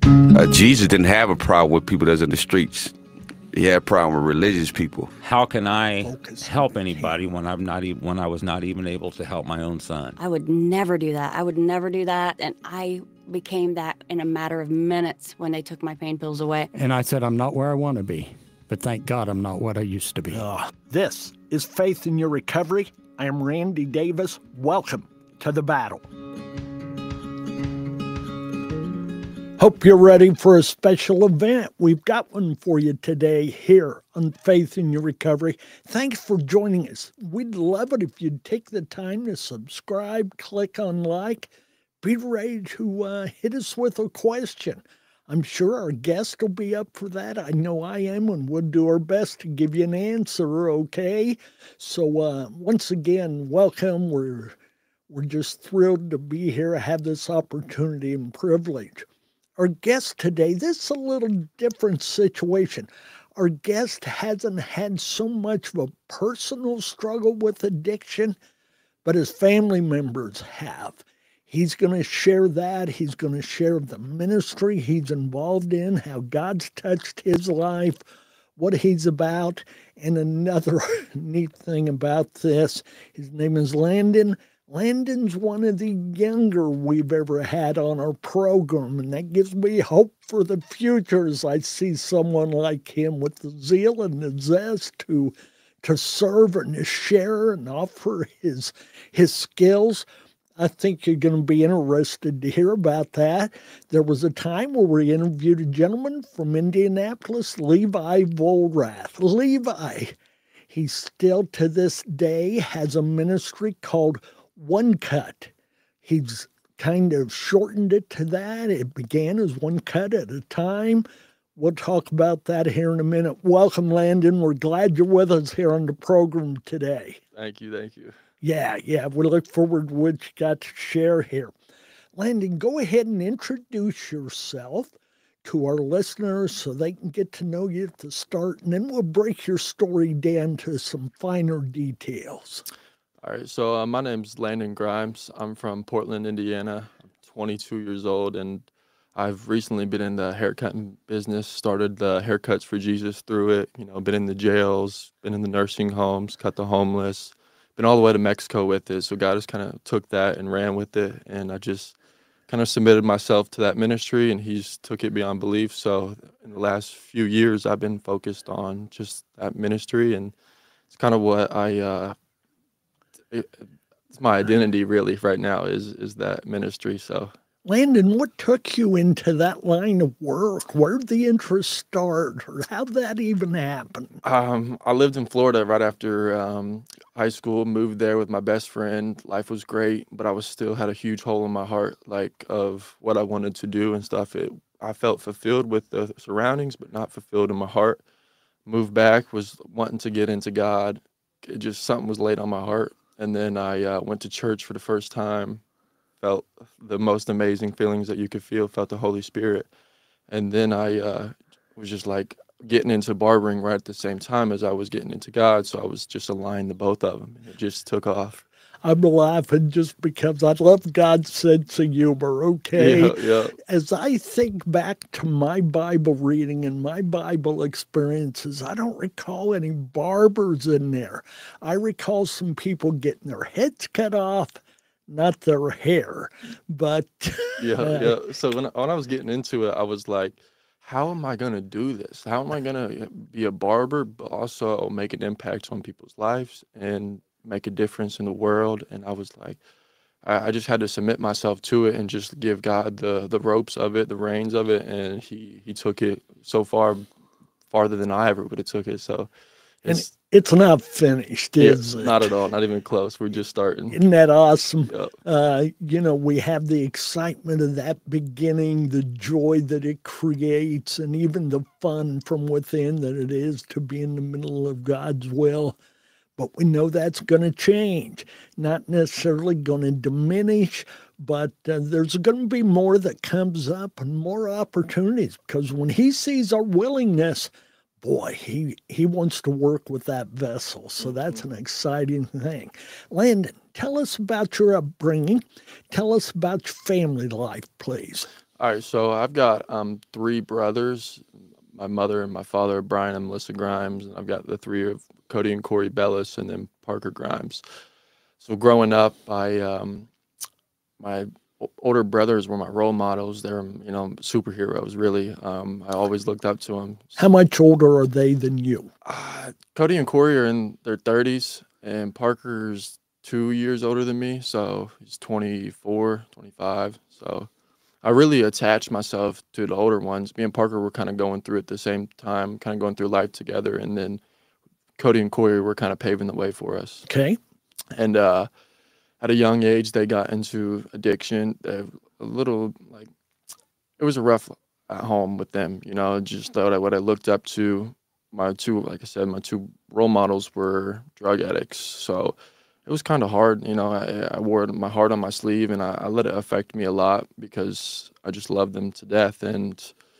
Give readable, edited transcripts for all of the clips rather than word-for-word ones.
Jesus didn't have a problem with people that's in the streets. He had a problem with religious people. How can I help anybody when when I was not even able to help my own son? I would never do that. I would never do that. And I became that in a matter of minutes when they took my pain pills away. And I said, I'm not where I want to be, but thank God I'm not what I used to be. This is Faith in Your Recovery. I am Randy Davis. Welcome to the battle. Hope you're ready for a special event. We've got one for you today here on Faith in Your Recovery. Thanks for joining us. We'd love it if you'd take the time to subscribe, click on like, be ready to hit us with a question. I'm sure our guest will be up for that. I know I am, and we'll do our best to give you an answer, okay? So once again, welcome. We're just thrilled to be here, have this opportunity and privilege. Our guest today, this is a little different situation. Our guest hasn't had so much of a personal struggle with addiction, but his family members have. He's going to share that. He's going to share the ministry he's involved in, how God's touched his life, what he's about. And another neat thing about this, his name is Landon. Landon's one of the younger we've ever had on our program, and that gives me hope for the future as I see someone like him with the zeal and the zest to serve and to share and offer his skills. I think you're going to be interested to hear about that. There was a time where we interviewed a gentleman from Indianapolis, Levi Volrath. Levi, he still to this day has a ministry called One Cut. He's kind of shortened it to that. It began as one cut at a time. We'll talk about that here in a minute. Welcome, Landon. We're glad you're with us here on the program today. Thank you. Yeah. We look forward to what you got to share here. Landon, go ahead and introduce yourself to our listeners so they can get to know you at the start, and then we'll break your story down to some finer details. All right, so my name's Landon Grimes. I'm from Portland, Indiana. I'm 22 years old, and I've recently been in the haircutting business, started the Haircuts for Jesus through it, been in the jails, been in the nursing homes, cut the homeless, been all the way to Mexico with it. So God just kind of took that and ran with it, and I just kind of submitted myself to that ministry, and he's took it beyond belief. So in the last few years, I've been focused on just that ministry, and it's kind of what it's my identity really right now is that ministry. So Landon, what took you into that line of work? Where did the interest start, or how'd that even happen? I lived in Florida right after high school, moved there with my best friend. Life was great, but I still had a huge hole in my heart, like of what I wanted to do and stuff. I felt fulfilled with the surroundings, but not fulfilled in my heart. Moved back, was wanting to get into God. Something was laid on my heart. And then I went to church for the first time, felt the most amazing feelings that you could feel, felt the Holy Spirit. And then I was just like getting into barbering right at the same time as I was getting into God. So I was just aligned to both of them, and it just took off. I'm laughing just because I love God's sense of humor, okay? Yeah. As I think back to my Bible reading and my Bible experiences, I don't recall any barbers in there. I recall some people getting their heads cut off, not their hair, but... Yeah. So when I was getting into it, I was like, how am I going to do this? How am I going to be a barber, but also make an impact on people's lives and make a difference in the world? And I was like, I just had to submit myself to it and just give God the ropes of it, the reins of it, and he took it so farther than I ever would have took it. So it's not finished, is it? Not at all, not even close. We're just starting. Isn't that awesome? Yep. We have the excitement of that beginning, the joy that it creates, and even the fun from within that it is to be in the middle of God's will. But we know that's going to change, not necessarily going to diminish, but there's going to be more that comes up and more opportunities, because when he sees our willingness, boy, he wants to work with that vessel. So that's an exciting thing. Landon, tell us about your upbringing. Tell us about your family life, please. All right, so I've got 3 brothers. My mother and my father, Brian and Melissa Grimes, and I've got the 3 of Cody and Corey Bellis, and then Parker Grimes. So growing up, my older brothers were my role models. They're, superheroes, really. I always looked up to them. How much older are they than you? Cody and Corey are in their 30s, and Parker's 2 years older than me, so he's 24, 25. So I really attached myself to the older ones. Me and Parker were kind of going through at the same time, kind of going through life together, and then Cody and Corey were kind of paving the way for us. Okay. And at a young age, they got into addiction. A little, like, it was rough at home with them, just what I looked up to. My 2 role models were drug addicts. So it was kind of hard. I wore my heart on my sleeve, and I let it affect me a lot because I just loved them to death. And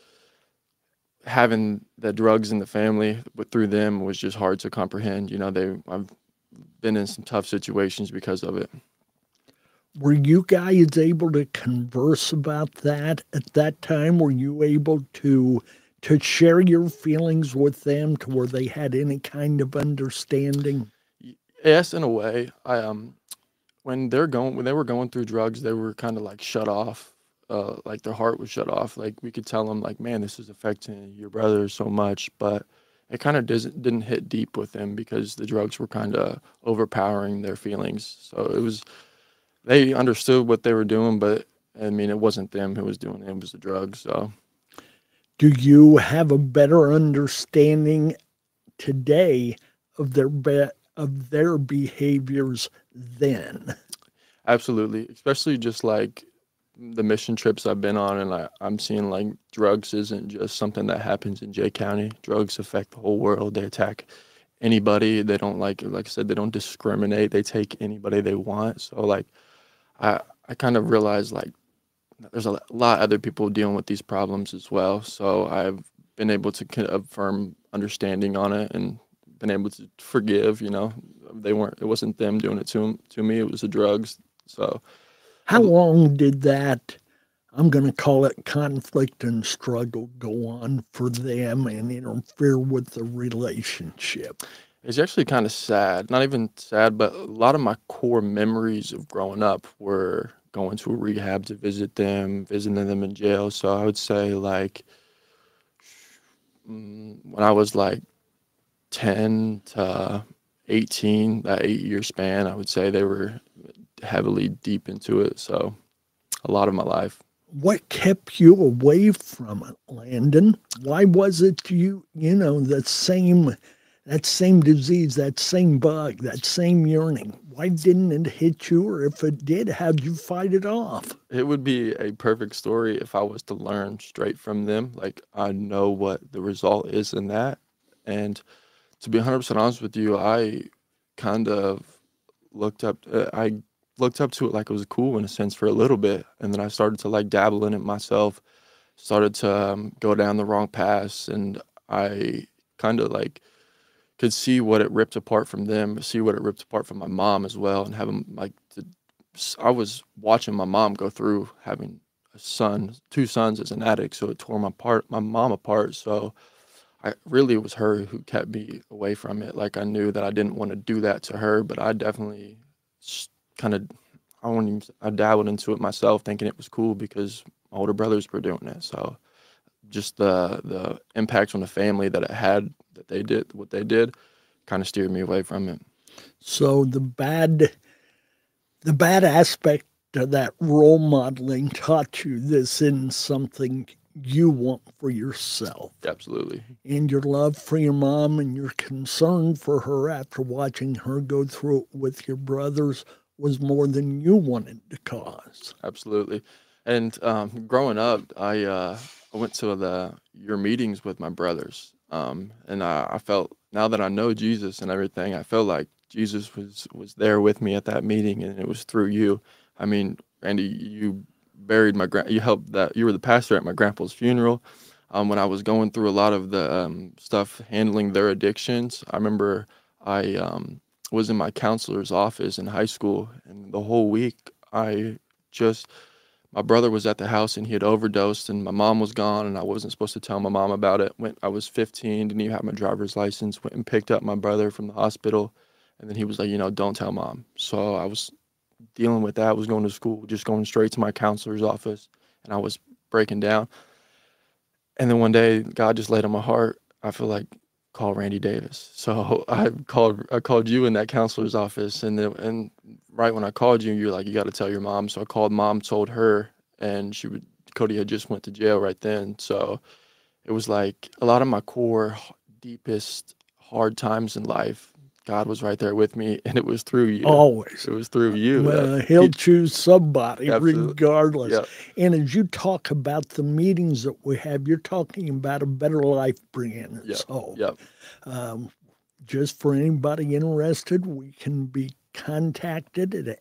having the drugs in the family through them was just hard to comprehend. I've been in some tough situations because of it. Were you guys able to converse about that at that time? Were you able to share your feelings with them to where they had any kind of understanding? Yes, in a way. When they were going through drugs, they were kind of like shut off. Like their heart was shut off. Like we could tell them, like, man, this is affecting your brother so much, but it kind of didn't hit deep with them because the drugs were kind of overpowering their feelings. So they understood what they were doing, but I mean, it wasn't them who was doing it. It was the drugs. So, do you have a better understanding today of their behaviors then? Absolutely, especially just like the mission trips I've been on, and I'm seeing like drugs isn't just something that happens in Jay County. Drugs affect the whole world. They attack anybody. They don't like I said, they don't discriminate. They take anybody they want. So like, I kind of realized like there's a lot of other people dealing with these problems as well. So I've been able to get a firm understanding on it and been able to forgive. It wasn't them doing it to me. It was the drugs. So how long did that, I'm going to call it conflict and struggle, go on for them and interfere with the relationship? It's actually kind of sad. Not even sad, but a lot of my core memories of growing up were going to a rehab to visit them, visiting them in jail. So I would say like when I was like 10 to 18, that 8-year span, I would say they were heavily deep into it. So a lot of my life. What kept you away from it, Landon? Why was it that same disease, that same bug, that same yearning? Why didn't it hit you? Or if it did, how'd you fight it off? It would be a perfect story if I was to learn straight from them. Like, I know what the result is in that. And to be 100% honest with you, I kind of looked up to it like it was cool in a sense for a little bit. And then I started to like dabble in it myself, started to go down the wrong paths. And I kind of like could see what it ripped apart from them, see what it ripped apart from my mom as well. And having I was watching my mom go through having a son, 2 sons as an addict. So it tore my mom apart. So it was her who kept me away from it. Like I knew that I didn't want to do that to her, but I definitely I dabbled into it myself thinking it was cool because my older brothers were doing it. So just the impact on the family that it had, that they did what they did, kind of steered me away from it. So the bad aspect of that role modeling taught you this isn't something you want for yourself. Absolutely. And your love for your mom and your concern for her after watching her go through it with your brothers was more than you wanted to cause. Absolutely. And growing up, I went to your meetings with my brothers. And I felt, now that I know Jesus and everything, I felt like Jesus was there with me at that meeting, and it was through you. I mean, Randy, you buried you helped you were the pastor at my grandpa's funeral. When I was going through a lot of the stuff handling their addictions, I remember I was in my counselor's office in high school, and the whole week my brother was at the house and he had overdosed, and my mom was gone, and I wasn't supposed to tell my mom about it. I was 15, didn't even have my driver's license, went and picked up my brother from the hospital, and then he was like, you know, don't tell mom. So I was dealing with that. I was going to school, just going straight to my counselor's office, and I was breaking down. And then one day, God just laid on my heart, I feel like, call Randy Davis. So I called you in that counselor's office, and right when I called you, you're like, you got to tell your mom. So I called mom, told her, and Cody had just went to jail right then. So it was like a lot of my core, deepest, hard times in life, God was right there with me, and it was through you. Always. It was through you. Well, he'll choose somebody regardless. Yep. And as you talk about the meetings that we have, you're talking about a Better Life brand. Yep. So yep. Just for anybody interested, we can be contacted at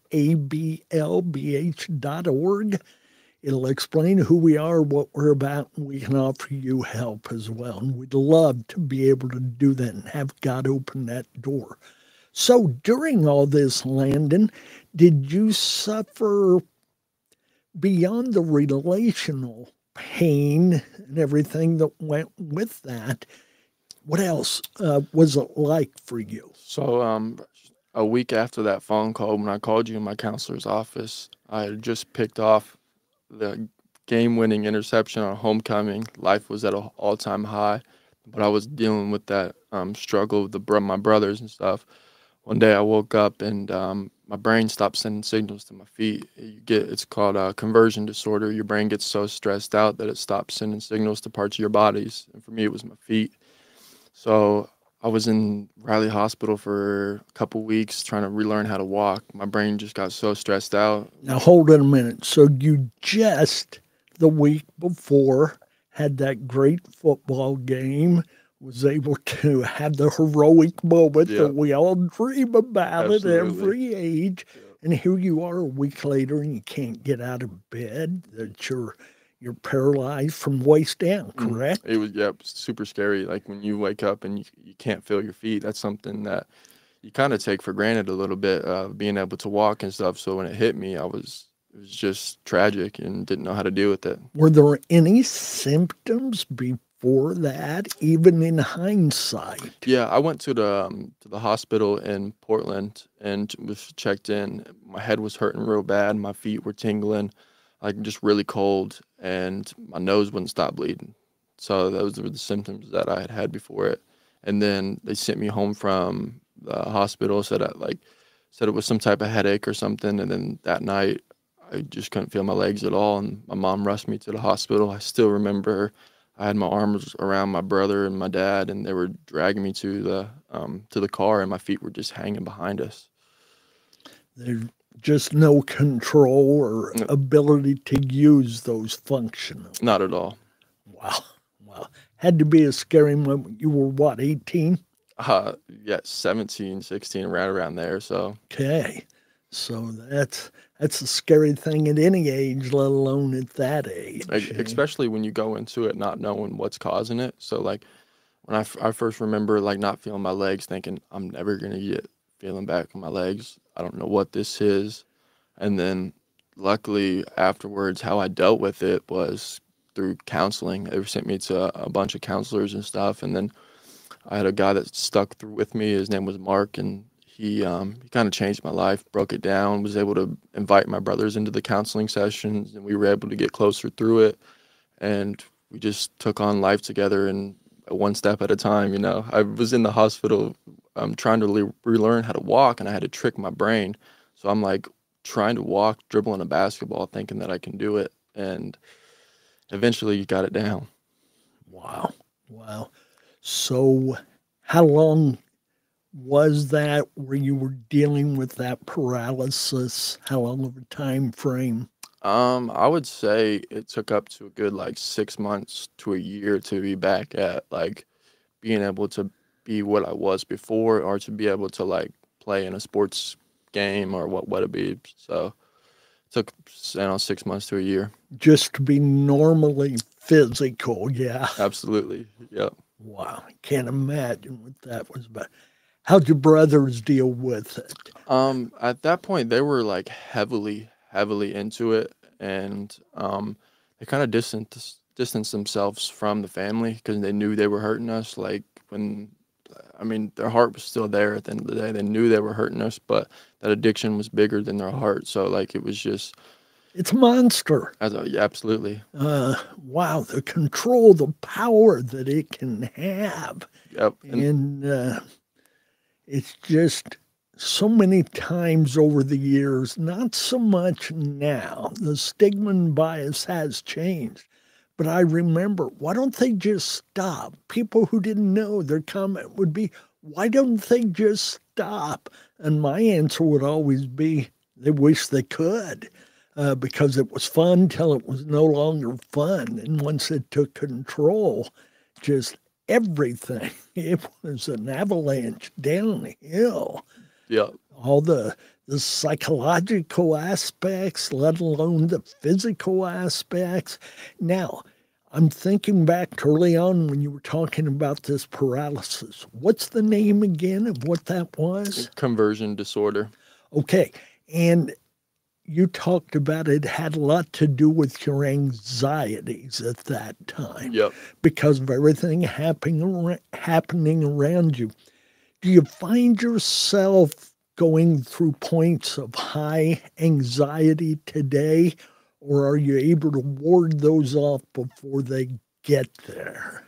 ablbh.org. It'll explain who we are, what we're about, and we can offer you help as well. And we'd love to be able to do that and have God open that door. So during all this, Landon, did you suffer beyond the relational pain and everything that went with that? What else was it like for you? So a week after that phone call, when I called you in my counselor's office, I had just picked off the game-winning interception on homecoming. Life was at an all-time high, but I was dealing with that struggle with my brothers and stuff. One day I woke up and my brain stopped sending signals to my feet. It's called a conversion disorder. Your brain gets so stressed out that it stops sending signals to parts of your bodies. And for me, it was my feet. So I was in Riley Hospital for a couple weeks trying to relearn how to walk. My brain just got so stressed out. Now, hold it a minute. So you just the week before had that great football game, was able to have the heroic moment that we all dream about at every age. And here you are a week later and you can't get out of bed, that you're paralyzed from waist down, correct? It was, super scary. Like when you wake up and you can't feel your feet, that's something that you kind of take for granted a little bit, being able to walk and stuff. So when it hit me, it was just tragic and didn't know how to deal with it. Were there any symptoms before that, even in hindsight? Yeah, I went to the hospital in Portland and was checked in. My head was hurting real bad. My feet were tingling, like just really cold, and my nose wouldn't stop bleeding. So those were the symptoms that I had before it. And then they sent me home from the hospital, said it was some type of headache or something. And then that night, I just couldn't feel my legs at all. And my mom rushed me to the hospital. I still remember I had my arms around my brother and my dad, and they were dragging me to the car, and my feet were just hanging behind us. There's just no control or ability to use those functions. Not at all. Wow. Had to be a scary moment. You were what, 18? 17, 16, right around there. So okay. So that's a scary thing at any age, let alone at that age. Especially when you go into it not knowing what's causing it. So like when I first remember like not feeling my legs, thinking I'm never going to get feeling back on my legs. I don't know what this is. And then luckily afterwards, how I dealt with it was through counseling. They sent me to a bunch of counselors and stuff. And then I had a guy that stuck through with me. His name was Mark, and he kind of changed my life, broke it down, was able to invite my brothers into the counseling sessions, and we were able to get closer through it. And we just took on life together, and one step at a time, you know. I was in the hospital trying to relearn how to walk, and I had to trick my brain. So I'm like trying to walk, dribbling a basketball, thinking that I can do it. And eventually you got it down. Wow. So how long was that where you were dealing with that paralysis? How long of a time frame? I would say it took up to a good 6 months to a year to be back at being able to be what I was before, or to be able to play in a sports game or what would it be. So it took 6 months to a year. Just to be normally physical, yeah. Absolutely, yep. Wow, I can't imagine what that was about. How'd your brothers deal with it? At that point, they were heavily into it, and they kind of distanced themselves from the family because they knew they were hurting us. Like their heart was still there at the end of the day. They knew they were hurting us, but that addiction was bigger than their heart. So like it was just, it's a monster. Yeah, absolutely. Wow, the control, the power that it can have. Yep. And it's just so many times over the years, not so much now. The stigma and bias has changed. But I remember, why don't they just stop? People who didn't know, their comment would be, why don't they just stop? And my answer would always be, they wish they could. Because it was fun till it was no longer fun. And once it took control, just everything, it was an avalanche downhill. Yeah. All the psychological aspects, let alone the physical aspects. Now, I'm thinking back early on when you were talking about this paralysis. What's the name again of what that was? Conversion disorder. Okay. And you talked about it had a lot to do with your anxieties at that time. Yep. Because of everything happening around you. Do you find yourself going through points of high anxiety today, or are you able to ward those off before they get there?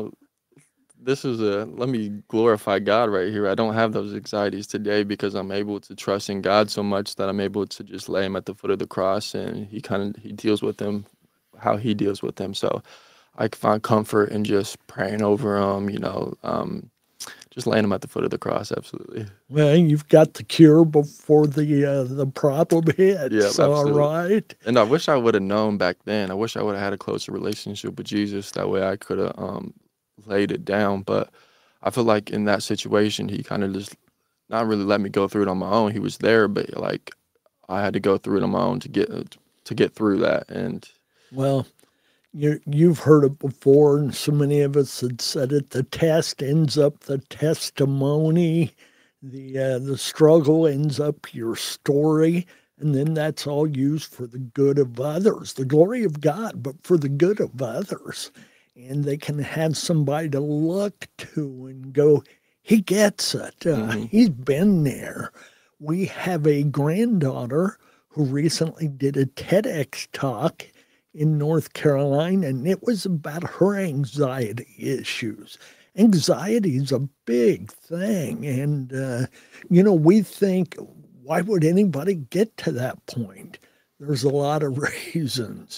Let me glorify God right here. I don't have those anxieties today because I'm able to trust in God so much that I'm able to just lay him at the foot of the cross, and he deals with them how he deals with them. So I can find comfort in just praying over them, just laying them at the foot of the cross. Absolutely. Well, you've got the cure before the problem hits. Yeah, all right. And I wish I would have known back then. I wish I would have had a closer relationship with Jesus. That way I could have laid it down. But I feel like in that situation, he kind of just not really let me go through it on my own. He was there, but like I had to go through it on my own to get through that. And well, you've heard it before, and so many of us had said it. The test ends up the testimony. The struggle ends up your story, and then that's all used for the good of others, the glory of God, but for the good of others. And they can have somebody to look to and go, he gets it. He's been there. We have a granddaughter who recently did a TEDx talk in North Carolina, and it was about her anxiety issues. Anxiety is a big thing. And, we think, why would anybody get to that point? There's a lot of reasons.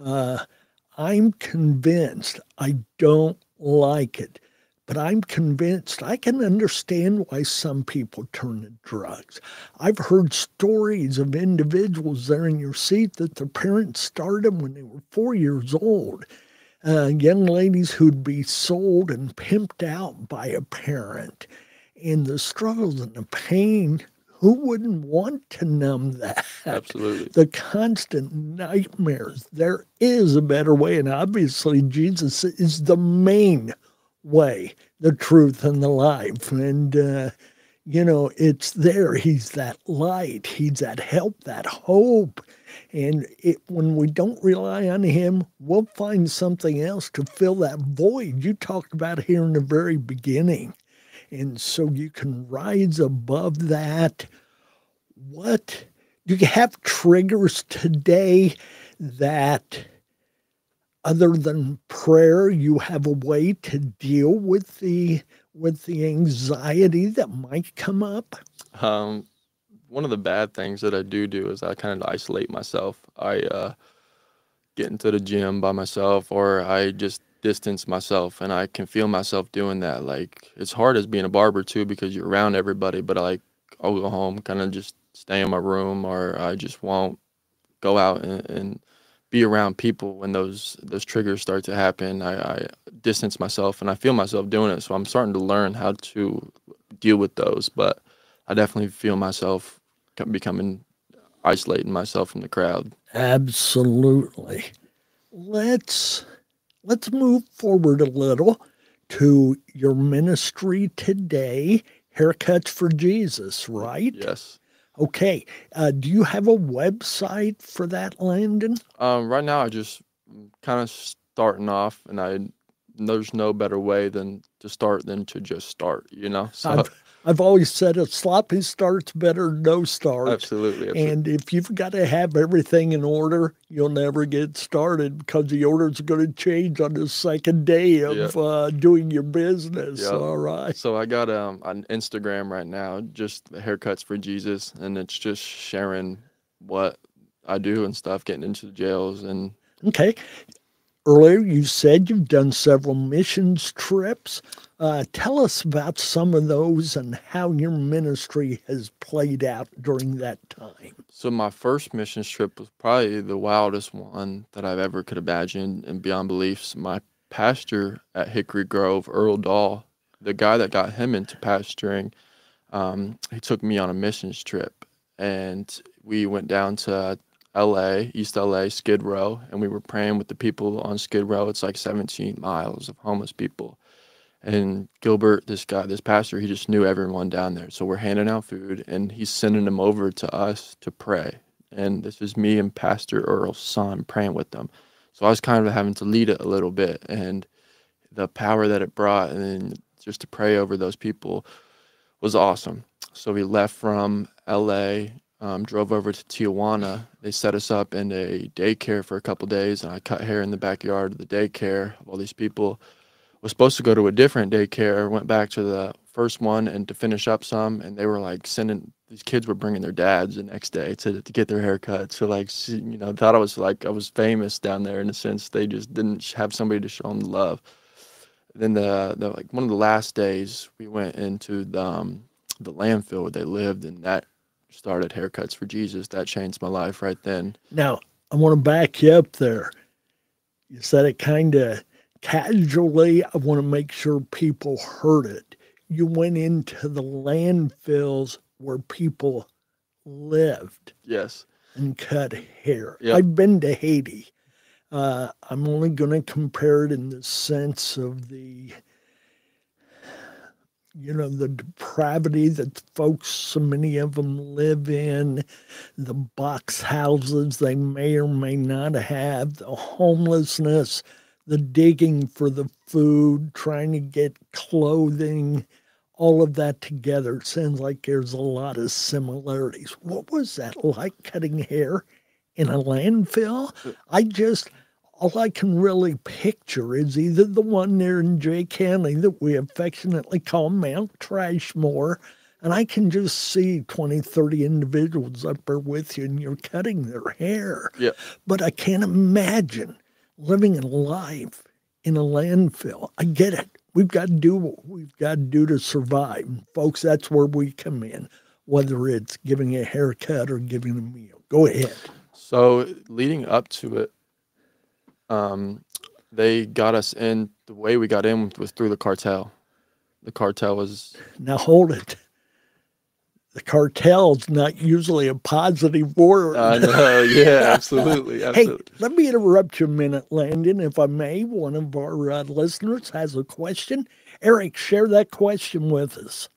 I'm convinced I don't like it, but I'm convinced I can understand why some people turn to drugs. I've heard stories of individuals there in your seat that their parents started when they were 4 years old. Young ladies who'd be sold and pimped out by a parent. And the struggles and the pain, who wouldn't want to numb that? Absolutely. The constant nightmares. There is a better way, and obviously Jesus is the main way, the truth, and the life. And, it's there. He's that light. He's that help, that hope. And when we don't rely on him, we'll find something else to fill that void you talked about here in the very beginning. And so you can rise above that. What do you have triggers today that, other than prayer, you have a way to deal with the anxiety that might come up? One of the bad things that I do is I kind of isolate myself. I get into the gym by myself, or I just distance myself, and I can feel myself doing that. Like, it's hard as being a barber too, because you're around everybody, but I'll go home, kind of just stay in my room, or I just won't go out and be around people when those triggers start to happen. I distance myself, and I feel myself doing it. So I'm starting to learn how to deal with those, but I definitely feel myself isolating myself from the crowd. Absolutely. Let's move forward a little to your ministry today, Haircuts for Jesus, right? Yes. Okay. Do you have a website for that, Landon? Right now, I just kind of starting off, and there's no better way than to start than to just start, you know? So I've always said a sloppy start's better than no start. absolutely. And if you've got to have everything in order, you'll never get started because the order's going to change on the second day of doing your business. Yep. All right. So I got an Instagram right now, just Haircuts for Jesus, and it's just sharing what I do and stuff, getting into the jails and Okay. Earlier, you said you've done several missions trips. Tell us about some of those and how your ministry has played out during that time. So my first mission trip was probably the wildest one that I've ever could imagine and beyond beliefs. My pastor at Hickory Grove, Earl Dahl, the guy that got him into pastoring, he took me on a missions trip, and we went down to LA, East LA, Skid Row, and we were praying with the people on Skid Row. It's like 17 miles of homeless people. And Gilbert, this pastor, he just knew everyone down there. So we're handing out food, and he's sending them over to us to pray. And this is me and Pastor Earl's son praying with them. So I was kind of having to lead it a little bit, and the power that it brought, and then just to pray over those people was awesome. So we left from LA, drove over to Tijuana. They set us up in a daycare for a couple days, and I cut hair in the backyard of the daycare. All these people was supposed to go to a different daycare, went back to the first one and to finish up some, and they were like these kids were bringing their dads the next day to get their haircut. So like, you know, thought I was famous down there in a sense. They just didn't have somebody to show them the love. Then the like one of the last days we went into the landfill where they lived, and that started Haircuts for Jesus. That changed my life right then. Now, I want to back you up there. You said it kind of casually. I want to make sure people heard it. You went into the landfills where people lived. Yes. And cut hair. Yep. I've been to Haiti. I'm only going to compare it in the sense of the depravity that folks, so many of them live in, the box houses they may or may not have, the homelessness, the digging for the food, trying to get clothing, all of that together. Sounds like there's a lot of similarities. What was that like, cutting hair in a landfill? All I can really picture is either the one there in Jay County that we affectionately call Mount Trashmore, and I can just see 20, 30 individuals up there with you, and you're cutting their hair. Yeah. But I can't imagine living a life in a landfill. I get it. We've got to do what we've got to do to survive. And folks, that's where we come in, whether it's giving a haircut or giving a meal. Go ahead. So leading up to it, they got us in. The way we got in was through the cartel. The cartel was... Now hold it. The cartel's not usually a positive word. I know, yeah, absolutely. Hey, let me interrupt you a minute, Landon, if I may. One of our listeners has a question. Eric, share that question with us.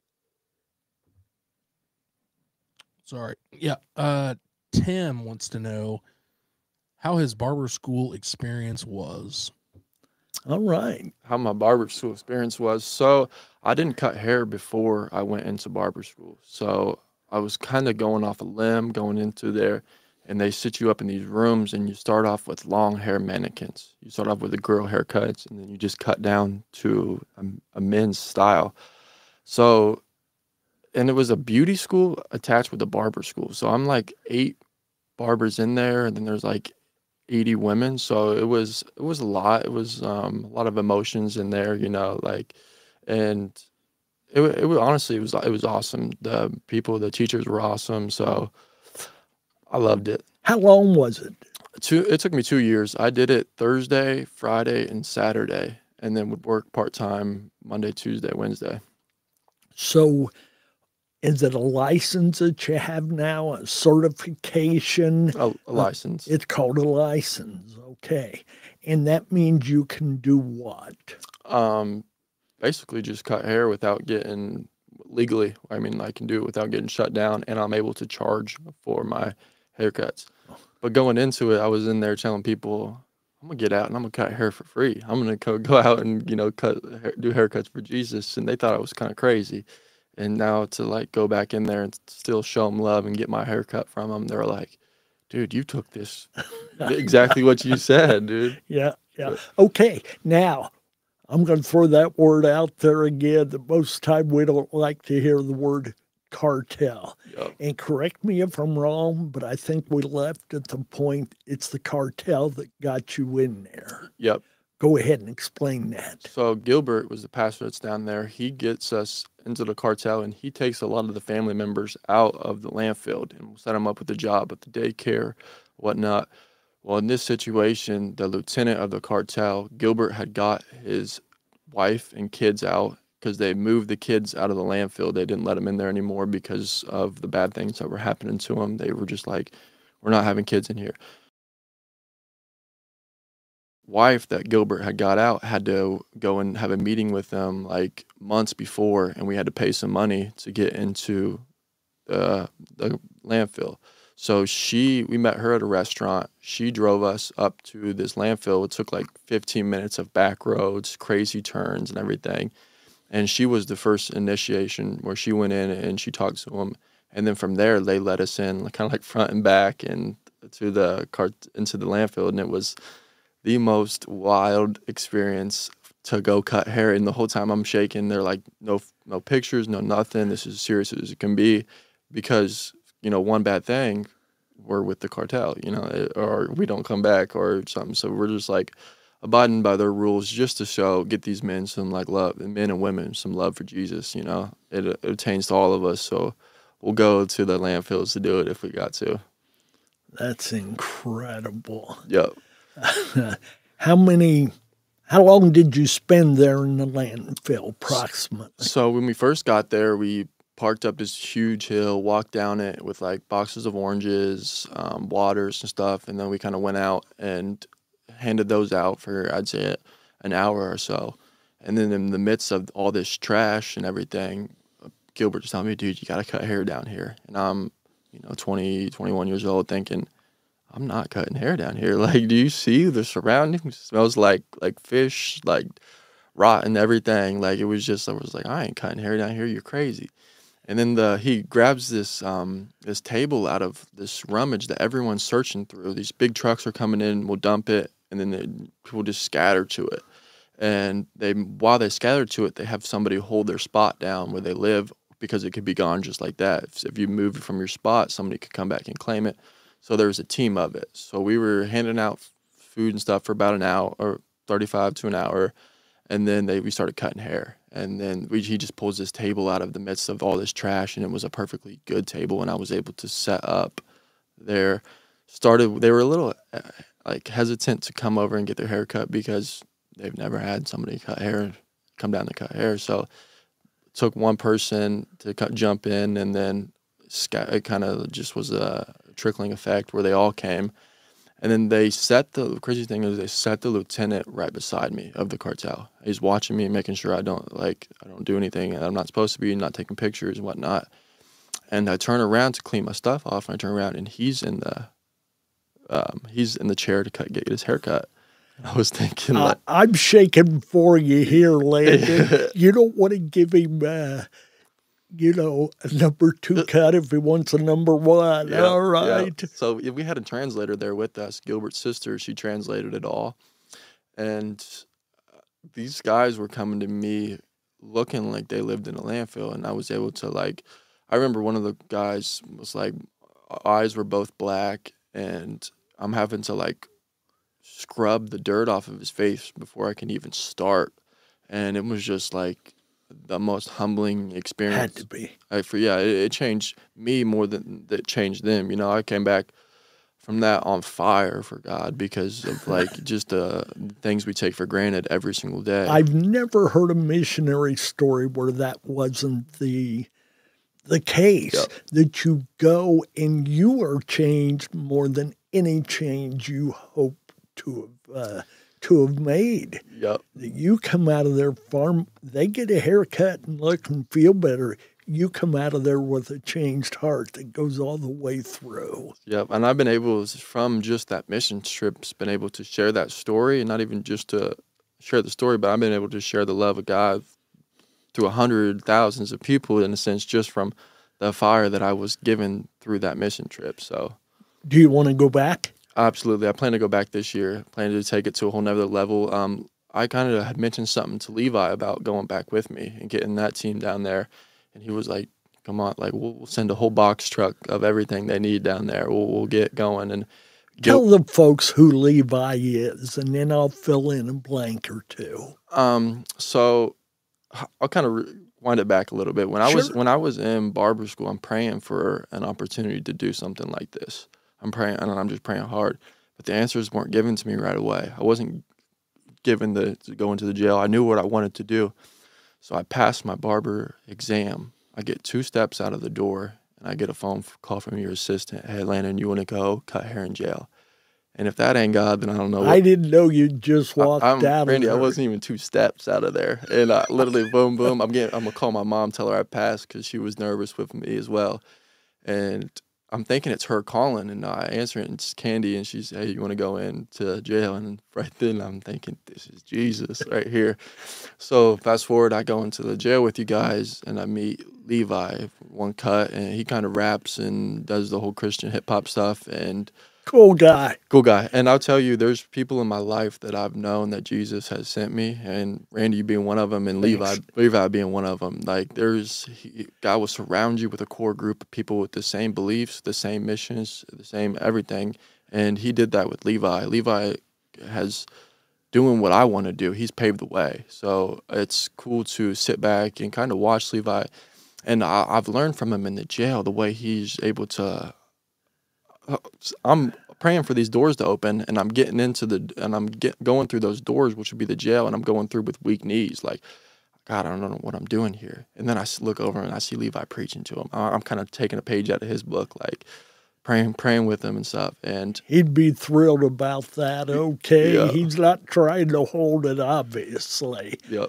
Sorry. Yeah. Tim wants to know how his barber school experience was. All right. How my barber school experience was. So I didn't cut hair before I went into barber school. So I was kind of going off a limb going into there, and they sit you up in these rooms, and you start off with long hair mannequins. You start off with the girl haircuts, and then you just cut down to a men's style. So, and it was a beauty school attached with a barber school. So I'm like 8 barbers in there, and then there's like 80 women. So it was a lot. It was a lot of emotions in there, you know, like, and it was honestly, it was awesome. The people, the teachers were awesome. So I loved it. How long was it? It took me 2 years. I did it Thursday, Friday, and Saturday, and then would work part-time Monday, Tuesday, Wednesday. So is it a license that you have now, a certification? A license. It's called a license, okay. And that means you can do what? Basically just cut hair without getting legally. I mean, I can do it without getting shut down, and I'm able to charge for my haircuts. But going into it, I was in there telling people, I'm gonna get out and I'm gonna cut hair for free. I'm gonna go out and do haircuts for Jesus, and they thought I was kind of crazy. And now to like go back in there and still show them love and get my haircut from them, they're like, dude, you took this exactly what you said, dude. Yeah. Okay, now I'm going to throw that word out there again. That most time we don't like to hear the word cartel. Yep. And correct me if I'm wrong, but I think we left at the point it's the cartel that got you in there. Yep. Go ahead and explain that. So Gilbert was the pastor that's down there. He gets us into the cartel, and he takes a lot of the family members out of the landfill and we'll set them up with a job at the daycare, whatnot. Well, in this situation, the lieutenant of the cartel, Gilbert, had got his wife and kids out because they moved the kids out of the landfill. They didn't let them in there anymore because of the bad things that were happening to them. They were just like, we're not having kids in here. Wife that Gilbert had got out had to go and have a meeting with them like months before, and we had to pay some money to get into the landfill. So we met her at a restaurant. She drove us up to this landfill. It took like 15 minutes of back roads, crazy turns and everything. And she was the first initiation where she went in and she talked to them. And then from there, they let us in kind of like front and back and into the landfill. And it was the most wild experience to go cut hair. And the whole time I'm shaking. They're like, no pictures, no nothing. This is as serious as it can be because, one bad thing, we're with the cartel, or we don't come back or something. So we're just like abiding by their rules just to get these men some like love, and men and women some love for Jesus. It attains to all of us. So we'll go to the landfills to do it if we got to. That's incredible. Yep. How long did you spend there in the landfill approximately? So when we first got there, we parked up this huge hill, walked down it with like boxes of oranges, waters and stuff. And then we kind of went out and handed those out for, I'd say, an hour or so. And then in the midst of all this trash and everything, Gilbert just telling me, dude, you got to cut hair down here. And I'm, 20, 21 years old thinking, I'm not cutting hair down here. Like, do you see the surroundings? It smells like fish, like rotten everything. Like, I was like, I ain't cutting hair down here. You're crazy. And then he grabs this table out of this rummage that everyone's searching through. These big trucks are coming in, we'll dump it, and then people just scatter to it. And while they scatter to it, they have somebody hold their spot down where they live because it could be gone just like that. If you move it from your spot, somebody could come back and claim it. So there was a team of it. So we were handing out food and stuff for about an hour, or 35 to an hour, and then we started cutting hair. And then he just pulls this table out of the midst of all this trash, and it was a perfectly good table, and I was able to set up there. They were a little hesitant to come over and get their hair cut because they've never had somebody come down to cut hair. So it took one person to jump in, and then it kind of just was a trickling effect where they all came. And then the crazy thing is they set the lieutenant right beside me of the cartel. He's watching me, making sure I don't do anything and I'm not supposed to be, not taking pictures and whatnot. And I turn around to clean my stuff off, and I turn around and he's in the chair to get his haircut. I was thinking, I'm shaking for you here, Landon. You don't want to give him a number 2 cut if he wants a number 1. Yeah, all right. Yeah. So we had a translator there with us. Gilbert's sister, she translated it all. And these guys were coming to me looking like they lived in a landfill. And I was able to I remember one of the guys was eyes were both black, and I'm having to scrub the dirt off of his face before I can even start. And it was just the most humbling experience. Had to be. It changed me more than it changed them. I came back from that on fire for God because of just the things we take for granted every single day. I've never heard a missionary story where that wasn't the case. Yep. That you go and you are changed more than any change you hope to have made. Yep. You come out of their farm, they get a haircut and look and feel better. you come out of there with a changed heart that goes all the way through. Yep, and I've been able, from just that mission trips, been able to share that story, and not even just to share the story, but I've been able to share the love of God to thousands of people, in a sense, just from the fire that I was given through that mission trip. So, do you want to go back? Absolutely, I plan to go back this year. I plan to take it to a whole nother level. I kind of had mentioned something to Levi about going back with me and getting that team down there. And he was like, come on, like, we'll send a whole box truck of everything they need down there. We'll get going. And tell the folks who Levi is, and then I'll fill in a blank or two. So I'll kind of wind it back a little bit. When I was in barber school, I'm praying for an opportunity to do something like this. I'm praying, and I'm just praying hard. But the answers weren't given to me right away. I wasn't given to go into the jail. I knew what I wanted to do. So I passed my barber exam. I get 2 steps out of the door, and I get a phone call from your assistant. Hey, Landon, you want to go cut hair in jail? And if that ain't God, then I don't know. I didn't know you just walked out. Randy, I wasn't even 2 steps out of there. And I literally, boom, boom. I'm going to call my mom, tell her I passed, because she was nervous with me as well. And I'm thinking it's her calling, and I answer it, and it's Candy, and she's, hey, you want to go into jail? And right then I'm thinking, this is Jesus right here. So fast forward, I go into the jail with you guys, and I meet Levi, one cut, and he kind of raps and does the whole Christian hip-hop stuff, and cool guy. Cool guy. And I'll tell you, there's people in my life that I've known that Jesus has sent me, and Randy being one of them, and Levi being one of them. Like, God will surround you with a core group of people with the same beliefs, the same missions, the same everything. And he did that with Levi. Levi has doing what I want to do. He's paved the way. So it's cool to sit back and kind of watch Levi. And I've learned from him in the jail the way he's able to. I'm praying for these doors to open, and I'm getting into going through those doors, which would be the jail, and I'm going through with weak knees, like, God, I don't know what I'm doing here. And then I look over and I see Levi preaching to him. I'm kind of taking a page out of his book, like praying with him and stuff. And he'd be thrilled about that. Okay, yeah. He's not trying to hold it, obviously. Yep.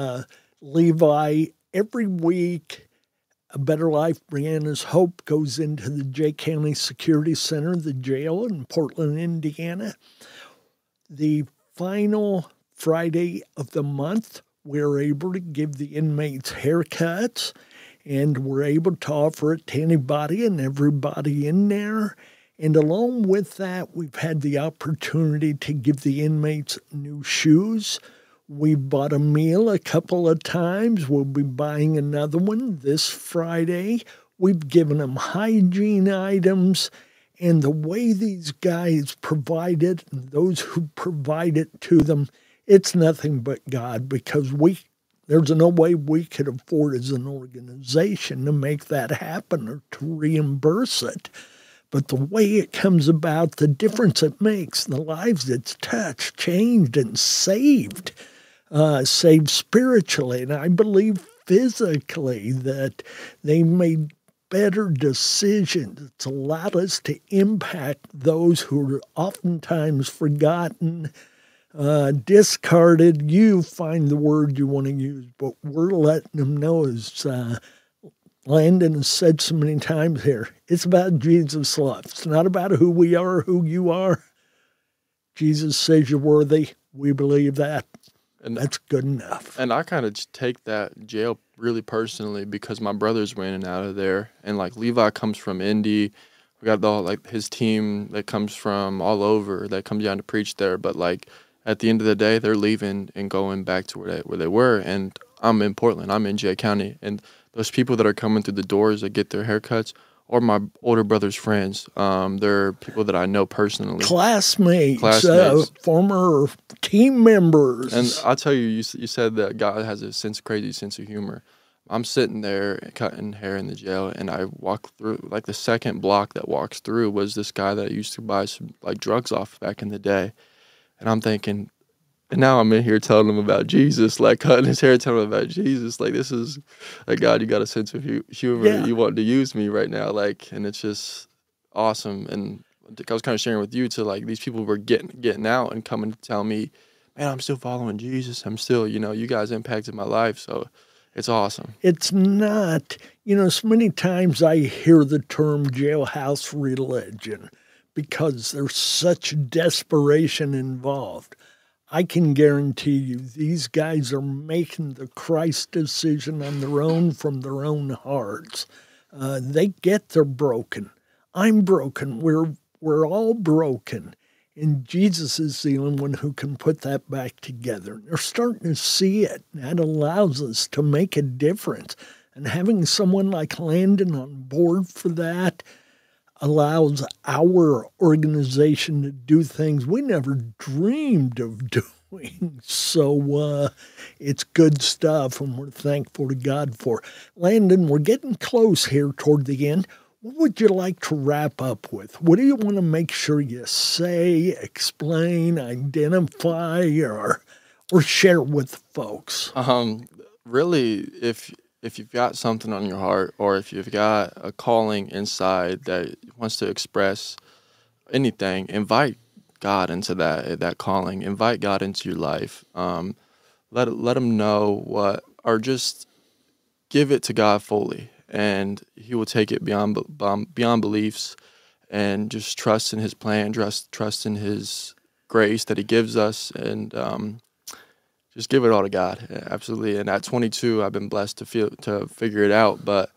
Levi, every week, A Better Life Brianna's Hope goes into the Jay County Security Center, the jail in Portland, Indiana. The final Friday of the month, we're able to give the inmates haircuts, and we're able to offer it to anybody and everybody in there. And along with that, we've had the opportunity to give the inmates new shoes. We bought a meal a couple of times. We'll be buying another one this Friday. We've given them hygiene items. And the way these guys provide it, and those who provide it to them, it's nothing but God, because there's no way we could afford as an organization to make that happen or to reimburse it. But the way it comes about, the difference it makes, the lives it's touched, changed, and saved spiritually, and I believe physically, that they made better decisions. It's allowed us to impact those who are oftentimes forgotten, discarded. You find the word you want to use, but we're letting them know, as Landon has said so many times here, it's about Jesus' love. It's not about who we are or who you are. Jesus says you're worthy. We believe that. And that's good enough. And I kind of take that jail really personally, because my brothers were in and out of there. And like Levi comes from Indy. We got his team that comes from all over that comes down to preach there. But like at the end of the day, they're leaving and going back to where they were. And I'm in Portland. I'm in Jay County. And those people that are coming through the doors that get their haircuts are my older brother's friends. They're people that I know personally. Classmates. Former team members. And I'll tell you, you said that God has a crazy sense of humor. I'm sitting there cutting hair in the jail, and I walk through, like the second block that walks through was this guy that I used to buy some drugs off back in the day. And I'm thinking, and now I'm in here telling him about Jesus, like cutting his hair, telling him about Jesus. Like, this is, like, God, you got a sense of humor. Yeah. You want to use me right now. Like, and it's just awesome. And I was kind of sharing with you to, like, these people were getting out and coming to tell me, man, I'm still following Jesus. I'm still, you guys impacted my life. So It's awesome. It's not, so many times I hear the term jailhouse religion because there's such desperation involved. I can guarantee you these guys are making the Christ decision on their own from their own hearts. They get they're broken. I'm broken. We're all broken. And Jesus is the only one who can put that back together. They're starting to see it. That allows us to make a difference. And having someone like Landon on board for that allows our organization to do things we never dreamed of doing. So it's good stuff, and we're thankful to God for it. Landon, we're getting close here toward the end. What would you like to wrap up with? What do you want to make sure you say, explain, identify, or share with folks? Really, if you've got something on your heart, or if you've got a calling inside that wants to express anything, invite God into that calling. Invite God into your life. Let him know what, or just give it to God fully, and He will take it beyond beliefs, and just trust in His plan, trust in His grace that He gives us, and just give it all to God. Yeah, absolutely. And at 22, I've been blessed to figure it out, but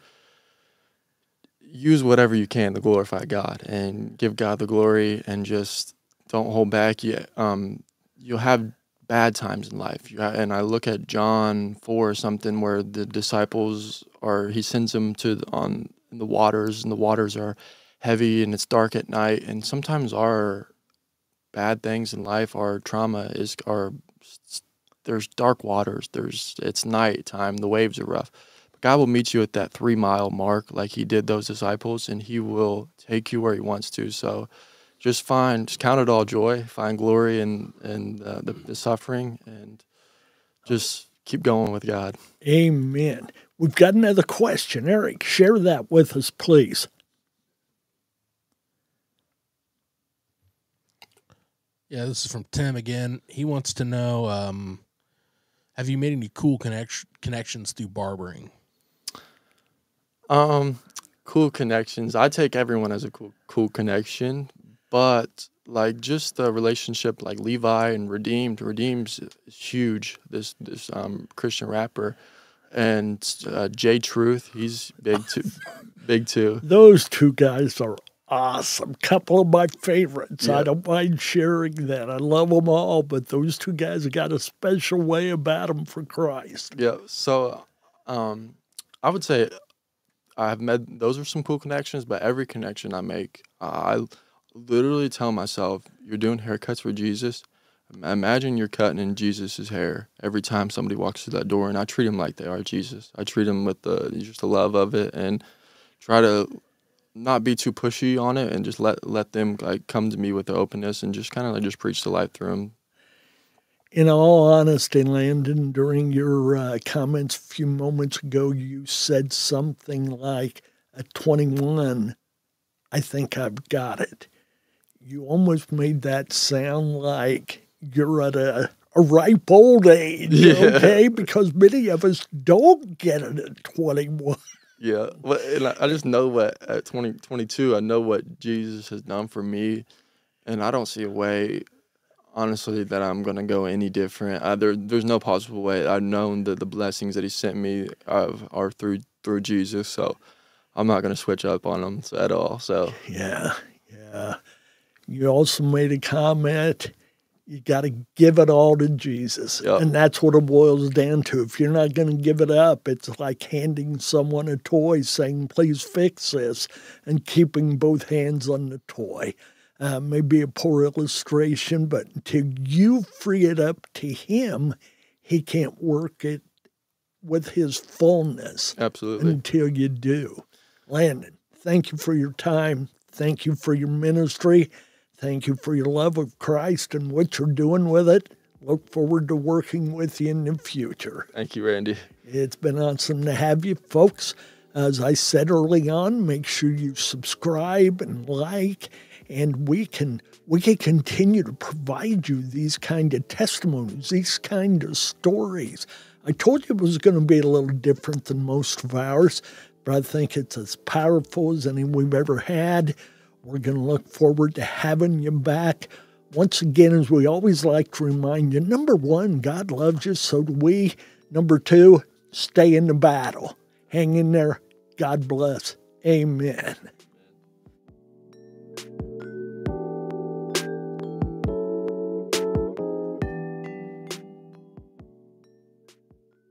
use whatever you can to glorify God and give God the glory, and just don't hold back. You'll have bad times in life. And I look at John 4 or something where the disciples He sends them on the waters, and the waters are heavy and it's dark at night. And sometimes our bad things in life, our trauma there's dark waters. It's nighttime. The waves are rough. But God will meet you at that 3-mile mark, like He did those disciples, and He will take you where He wants to. So, just count it all joy. Find glory in the suffering, and just keep going with God. Amen. We've got another question, Eric. Share that with us, please. Yeah, this is from Tim again. He wants to know, have you made any cool connections through barbering? Cool connections. I take everyone as a cool connection, but like just the relationship, like Levi and Redeemed. Redeemed's huge. This Christian rapper, and J Truth. He's big too. Those two guys are awesome. Couple of my favorites. Yeah. I don't mind sharing that. I love them all, but those two guys have got a special way about them for Christ. Yeah. So, I would say those are some cool connections, but every connection I make, I literally tell myself, you're doing haircuts for Jesus. Imagine you're cutting in Jesus' hair every time somebody walks through that door, and I treat them like they are Jesus. I treat them with just the love of it, and try to not be too pushy on it, and just let them like come to me with the openness, and just kind of like just preach the life through them. In all honesty, Landon, during your comments a few moments ago, you said something like, at 21, I think I've got it. You almost made that sound like you're at a ripe old age, okay? Because many of us don't get it at 21. Yeah, well, and I just know what at 22, I know what Jesus has done for me, and I don't see a way, honestly, that I'm gonna go any different. There's no possible way. I've known that the blessings that He sent me are through Jesus, so I'm not gonna switch up on them at all. So yeah. You also made a comment. You got to give it all to Jesus. Yep. And that's what it boils down to. If you're not going to give it up, it's like handing someone a toy saying, please fix this, and keeping both hands on the toy. Maybe a poor illustration, but until you free it up to Him, He can't work it with His fullness. Absolutely. Until you do. Landon, thank you for your time. Thank you for your ministry. Thank you for your love of Christ and what you're doing with it. Look forward to working with you in the future. Thank you, Randy. It's been awesome to have you, folks. As I said early on, make sure you subscribe and like, and we can continue to provide you these kind of testimonies, these kind of stories I told you it was going to be a little different than most of ours, but I think it's as powerful as any we've ever had. We're going to look forward to having you back. Once again, as we always like to remind you, number one, God loves you, so do we. Number two, stay in the battle. Hang in there. God bless. Amen.